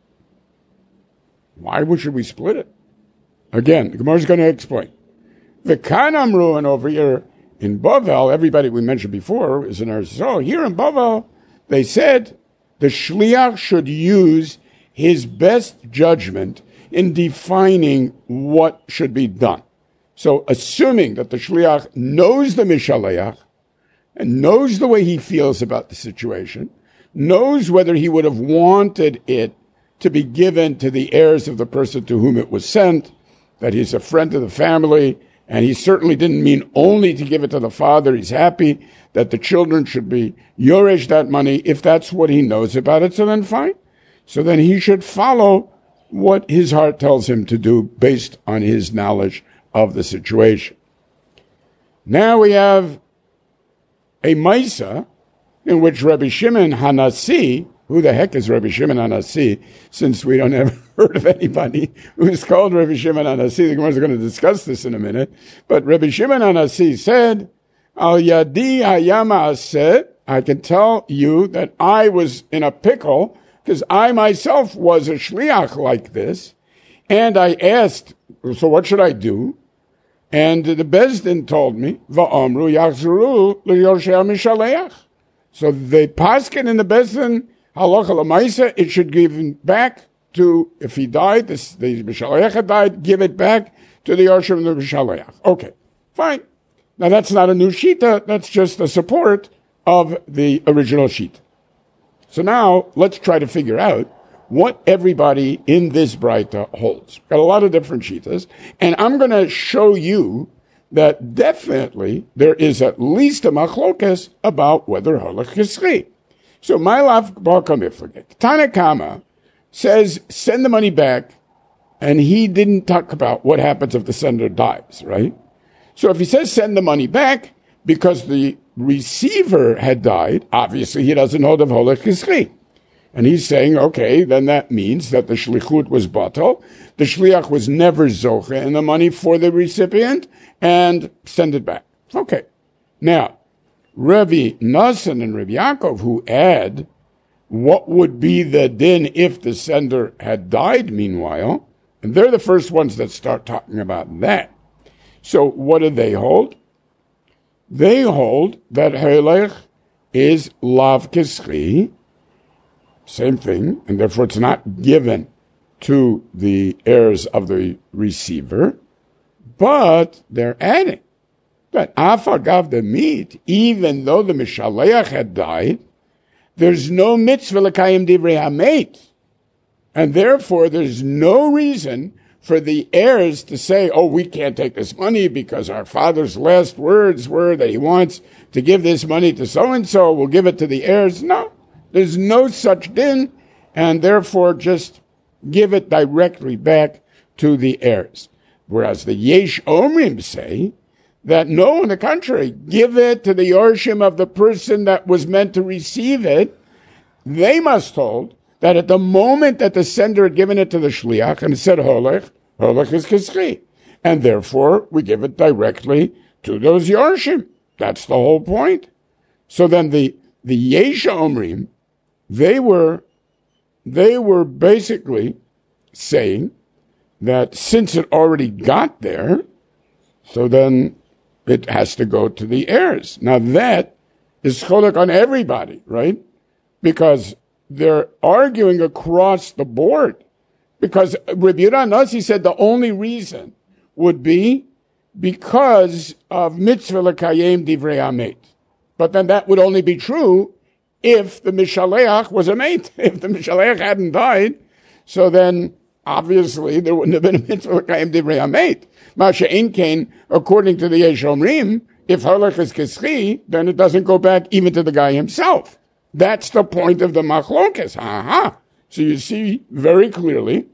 Why should we split it? Again, the Gemara is going to explain. The Kanamru, and over here in Bavel, everybody we mentioned before is in our so here in Bavel, they said the shliach should use his best judgment in defining what should be done. So, assuming that the shliach knows the mishaleach and knows the way he feels about the situation, knows whether he would have wanted it to be given to the heirs of the person to whom it was sent, that he's a friend of the family, and he certainly didn't mean only to give it to the father. He's happy that the children should be yoresh that money. If that's what he knows about it, so then fine. So then he should follow what his heart tells him to do based on his knowledge of the situation. Now we have a Maisa in which Rabbi Shimon Hanassi, who the heck is Rabbi Shimon Hanassi, since we don't ever heard of anybody who's called Rabbi Shimon Hanassi. The Gemara is going to discuss this in a minute. But Rabbi Shimon Hanassi said, Al Yadi Hayama said, I can tell you that I was in a pickle because I myself was a shliach like this. And I asked, so what should I do? And the Bezdin told me, Va'amru yachzuru l'yorshei mishaleach. So the paskin in the Bezdin, halacha l'maisa, it should give him back to, if he died, this, the mishaleach died, give it back to the yorshim of the mishaleach. Okay, fine. Now that's not a new shita, that's just a support of the original shita. So now, let's try to figure out what everybody in this Braita holds. Got a lot of different shitas, and I'm going to show you that definitely there is at least a machlokes about whether holach kischri. So my lav balka miflegek. Tanakama says send the money back, and he didn't talk about what happens if the sender dies, right? So if he says send the money back because the receiver had died, obviously he doesn't hold of holach kischri. And he's saying, okay, then that means that the shlichut was batal, the shliach was never zoche in the money for the recipient, and send it back. Okay. Now, Rabbi Nassan and Rabbi Yaakov, who add what would be the din if the sender had died meanwhile, and they're the first ones that start talking about that. So what do they hold? They hold that holach is lav kischri, same thing, and therefore it's not given to the heirs of the receiver, but they're adding that afagav the meat, even though the mishaleach had died, there's no mitzvah l'kayim divrei hamet, and therefore there's no reason for the heirs to say, oh, we can't take this money because our father's last words were that he wants to give this money to so-and-so, we'll give it to the heirs. No. There's no such din, and therefore just give it directly back to the heirs. Whereas the Yesh Omrim say that no, on the contrary, give it to the Yorshim of the person that was meant to receive it. They must hold that at the moment that the sender had given it to the Shliach and it said Holech, Holech is Kischri. And therefore we give it directly to those Yorshim. That's the whole point. So then the, the Yesh Omrim, They were, they were basically saying that since it already got there, so then it has to go to the heirs. Now that is cholek on everybody, right? Because they're arguing across the board. Because Rabbi Yehuda Nasi said the only reason would be because of mitzvah l'kayem divrei hamet. But then that would only be true if the Mishaleach was a mate. If the Mishaleach hadn't died, so then obviously there wouldn't have been a mitzvah l'kayim divrei hamet. Masha Inkain, according to the Yesh Omrim, if holach is kischri, then it doesn't go back even to the guy himself. That's the point of the machlokes. Aha. So you see very clearly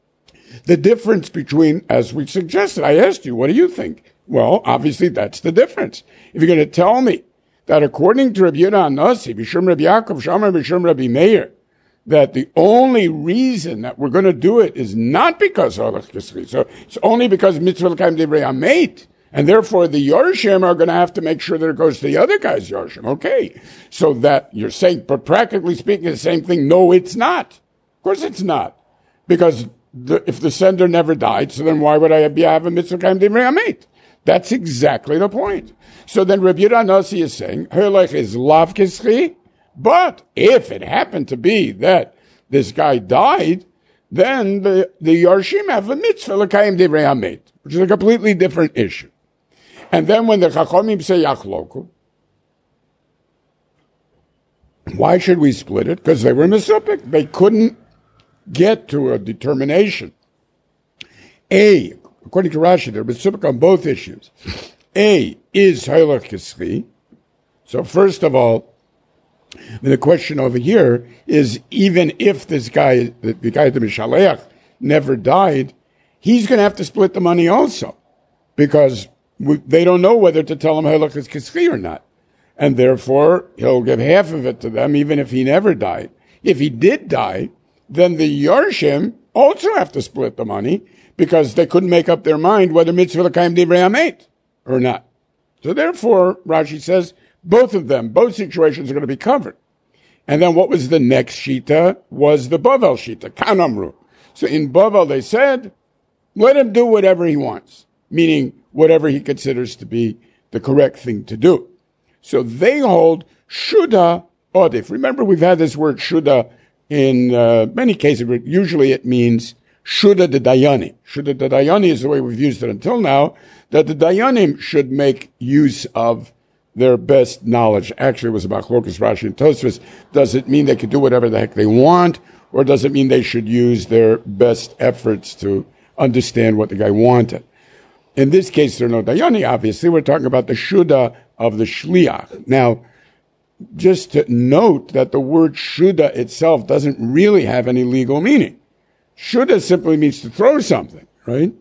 the difference between, as we suggested, I asked you, what do you think? Well, obviously that's the difference. If you're going to tell me that according to Rabbi Yehuda Nasi, Bishum Rabbi Yaakov, Shamar Bishum Rabbi Meir, that the only reason that we're going to do it is not because holach kischri, so it's only because mitzvah l'kayim divrei hamet, and therefore the Yorshim are going to have to make sure that it goes to the other guy's Yorshim. Okay, so that you're saying, but practically speaking, the same thing. No, it's not. Of course it's not. Because the, if the sender never died, so then why would I be have a mitzvah l'kayim divrei hamet? That's exactly the point. So then Rabbi Yehuda Nasi is saying, holach is lav kischri, but if it happened to be that this guy died, then the, the Yorshim have a mitzvah l'kayim divrei hamet, which is a completely different issue. And then when the Chachamim say yachloku, why should we split it? Because they were misupik. They couldn't get to a determination. A, according to Rashi, they're misupik on both issues. A, is holach kischri. So first of all, the question over here is, even if this guy, the, the guy, the Mishaleach, never died, he's going to have to split the money also, because we, they don't know whether to tell him holach is kischri or not. And therefore, he'll give half of it to them, even if he never died. If he did die, then the Yorshim also have to split the money, because they couldn't make up their mind whether mitzvah l'kayim divrei hamet or not. So therefore, Rashi says, both of them, both situations are going to be covered. And then what was the next shita? Was the Bavel shita, Kanamru. So in Bavel they said, let him do whatever he wants, meaning whatever he considers to be the correct thing to do. So they hold Shuda Odif. Remember, we've had this word Shuda in uh, many cases. Usually it means Shuda de Dayani. Shuda de Dayani is the way we've used it until now, that the Dayanim should make use of their best knowledge. Actually, it was about Chlokas, Rashi, and Tosfos. Does it mean they could do whatever the heck they want, or does it mean they should use their best efforts to understand what the guy wanted? in this case, there are no dayani, obviously. We're talking about the shuda of the shliach. Now, just to note that the word shuda itself doesn't really have any legal meaning. Shuda simply means to throw something, right?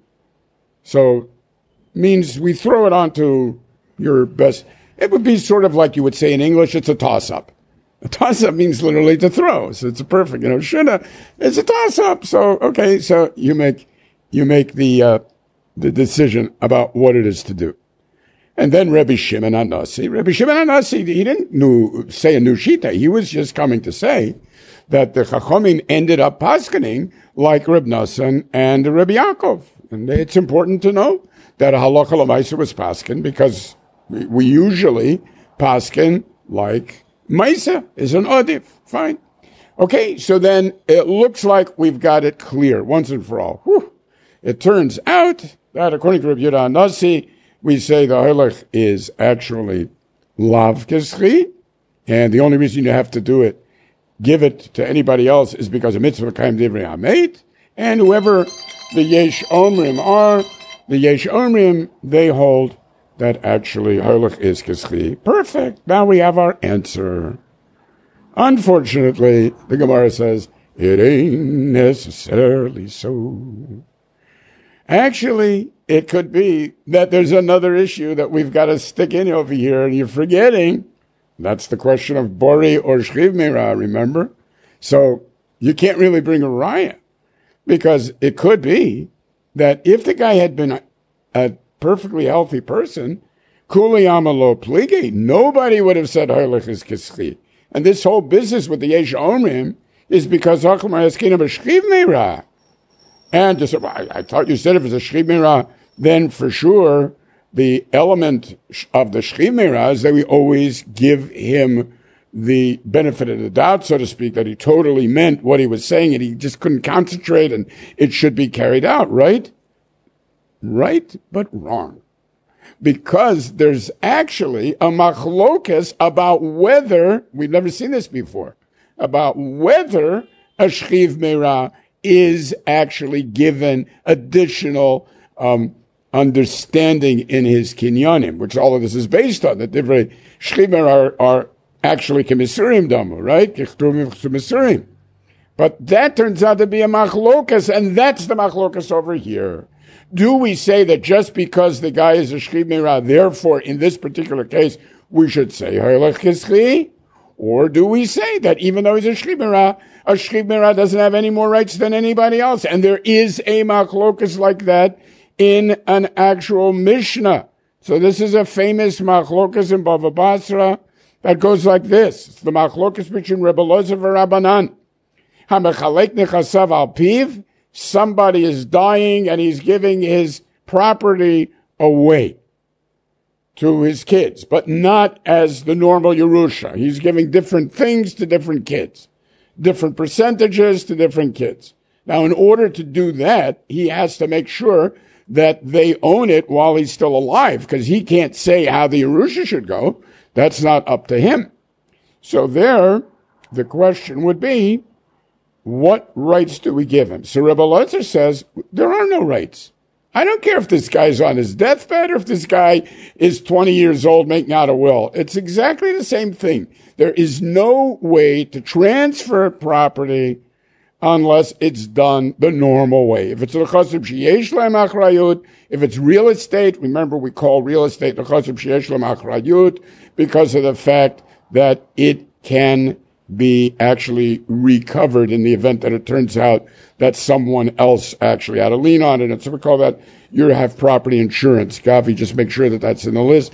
So, means we throw it onto your best. It would be sort of like you would say in English, it's a toss-up. A toss-up means literally to throw. So it's a perfect, you know, shuda, it's a toss-up. So, okay, so you make, you make the, uh, the decision about what it is to do. And then Rabbi Shimon HaNasi, Rabbi Shimon HaNasi, he didn't new, say a new shita. He was just coming to say that the Chachamim ended up paskening like Reb Nassan and Rabbi Yaakov. And it's important to know that a halacha l'maisa was pasken because we, we usually pasken like maisa is an odif. Fine. Okay, so then it looks like we've got it clear once and for all. Whew. It turns out that according to Rabbi Yehuda HaNasi, we say the halach is actually lav keschi, and the only reason you have to do it, give it to anybody else, is because of mitzvah kaim divrei hamet, and whoever the yesh omrim are, the yesh omrim, they hold that actually halach is keschi. Perfect. Now we have our answer. Unfortunately, the Gemara says, it ain't necessarily so. Actually, it could be that there's another issue that we've got to stick in over here, and you're forgetting. That's the question of Bori or Shchiv Meirah, remember? So you can't really bring a raya, because it could be that if the guy had been a, a perfectly healthy person, Kuli Amalo Pligi, nobody would have said Halach is Kischi. And this whole business with the Yesh Omrim is because Hachmar Eskin of a Shchiv Meirah. And just, I, I thought you said if it's a Shchiv Meirah, then for sure the element of the Shchiv Meirah is that we always give him the benefit of the doubt, so to speak, that he totally meant what he was saying and he just couldn't concentrate and it should be carried out, right? Right, but wrong. Because there's actually a machlokas about whether, we've never seen this before, about whether a Shchiv Meirah is actually given additional um, understanding in his kinyanim, which all of this is based on. The different shchimer are, are actually kemisurim damu, right? Kemisurim. But that turns out to be a machlokas, and that's the machlokas over here. Do we say that just because the guy is a shchimer, therefore in this particular case we should say halach kischi? Or do we say that even though he's a shchimer, a shchimer doesn't have any more rights than anybody else? And there is a machlokas like that in an actual Mishnah. So this is a famous machlokas in Bava Basra that goes like this. It's the machlokas between Rebbe Elazar and Rabbanan. HaMechalek nechasav al piv, somebody is dying and he's giving his property away to his kids, but not as the normal Yerusha. He's giving different things to different kids, different percentages to different kids. Now, in order to do that, he has to make sure that they own it while he's still alive, because he can't say how the Yerusha should go. That's not up to him. So there, the question would be, what rights do we give him? So Rebbe Elazar says, there are no rights. I don't care if this guy's on his deathbed or if this guy is twenty years old making out a will. It's exactly the same thing. There is no way to transfer property unless it's done the normal way. If it's l'chasib sheyesh lehem achrayut, if it's real estate, remember we call real estate l'chasib sheyesh lehem achrayut because of the fact that it can be actually recovered in the event that it turns out that someone else actually had a lien on it. And so we call that, you have property insurance. Gavi, just make sure that that's in the list.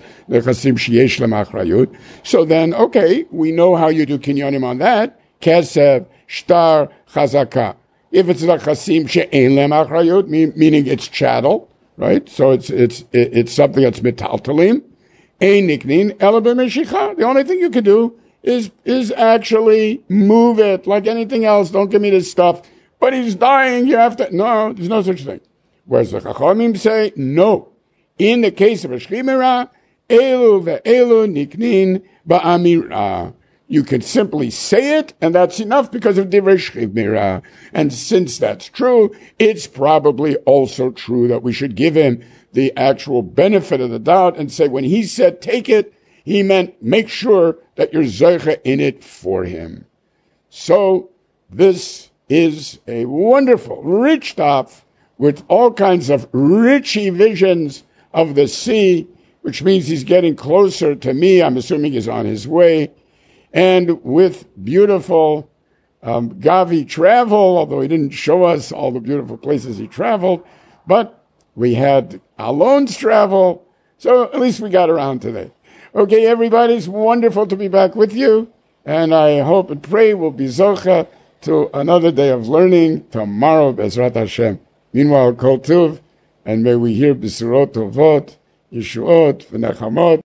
So then, okay, we know how you do kinyanim on that. Kesev, shtar, chazaka. If it's l'chasim she'en lehem achrayut, meaning it's chattel, right? So it's, it's, it's something that's metaltalim. Ein niknin, ela b'meshicha. The only thing you can do is is actually move it like anything else. Don't give me this stuff. But he's dying, you have to... No, there's no such thing. Whereas the Chachamim say, no. In the case of a Shchimera, elu ve'elu niknin ba'amira. You can simply say it, and that's enough because of Divrei Shchivmira. And since that's true, it's probably also true that we should give him the actual benefit of the doubt and say when he said take it, he meant make sure that you're Zeicha in it for him. So this is a wonderful, rich daf with all kinds of richy visions of the sea, which means he's getting closer to me. I'm assuming he's on his way. And with beautiful um, Gavi travel, although he didn't show us all the beautiful places he traveled, but we had Alon's travel, so at least we got around today. Okay, everybody, it's wonderful to be back with you, and I hope and pray we'll be zocha to another day of learning tomorrow, Bezrat Hashem. Meanwhile, Kol Tuv, and may we hear B'surot Tovot, Yeshuot, V'nechamot,